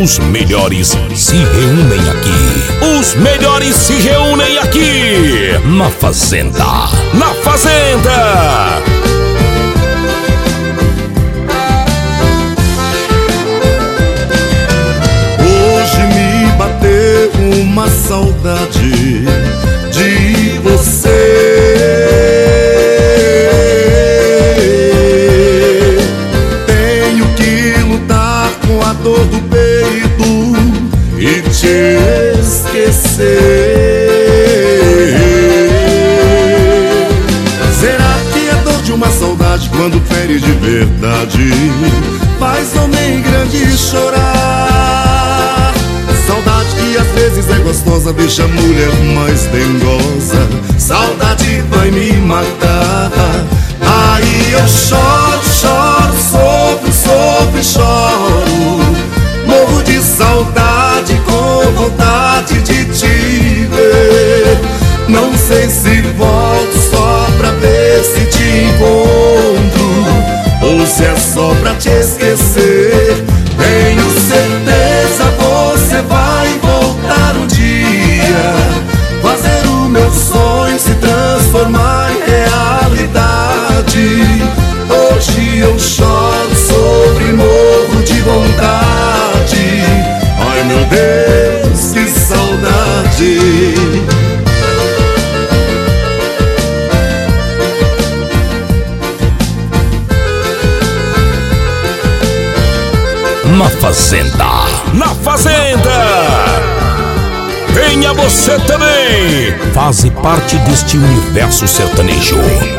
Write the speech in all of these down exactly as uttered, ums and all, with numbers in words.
Os melhores se reúnem aqui. Os melhores se reúnem aqui. Na Fazenda. Na Fazenda. Hoje me bateu uma saudade de você. Tenho que lutar com a dor do peito e te esquecer. Será que a dor de uma saudade, quando fere de verdade, faz homem grande chorar? Saudade que às vezes é gostosa, deixa a mulher mais dengosa. Saudade vai me matar. Aí eu choro, choro, sofro, sofro e choro. Morro de saudade, com vontade de te ver. Não sei se volto só pra ver se te encontro, ou se é só pra te esquecer. Tenho certeza você vai voltar um dia, fazer o meu sonho se transformar em realidade. Hoje eu choro, sofro e morro de vontade. Ai meu Deus, que saudade. Na Fazenda, na Fazenda. Venha você também, faze parte deste universo sertanejo.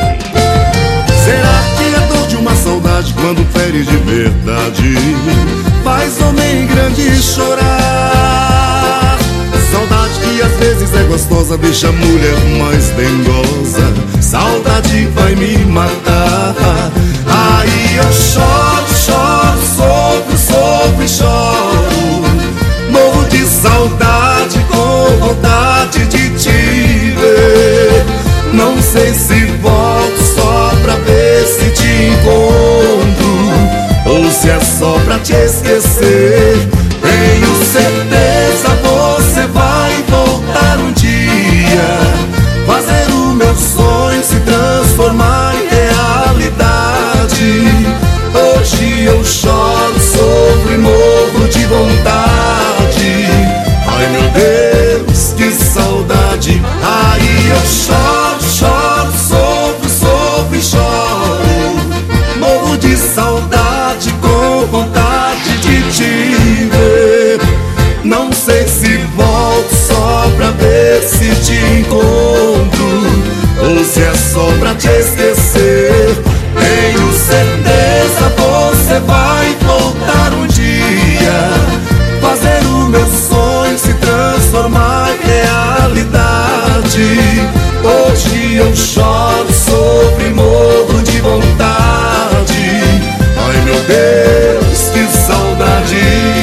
Será que a dor de uma saudade, quando fere de verdade, faz homem grande chorar? Saudade que às vezes é gostosa, deixa a mulher mais dengosa. Saudade vai me matar. Aí eu choro, choro, sofro, sofro e choro. Morro de saudade, com vontade de te ver. Não sei se volto só pra ver se te encontro, ou se é só pra te esquecer. Tenho certeza você vai voltar um dia, fazer o meu sonho se transformar em realidade. Hoje eu choro, sofro e morro de vontade. Ai meu Deus, que saudade. Aí eu choro, choro, sofro, sofro e choro. Morro de saudade, com vontade de te ver. Não sei se volto só pra ver se te encontro, ou se é só pra te esquecer. Tenho certeza você vai voltar um dia, fazer o meu sonho se transformar em realidade. Hoje eu choro, sofro e morro de vontade. Ai meu Deus, que saudade.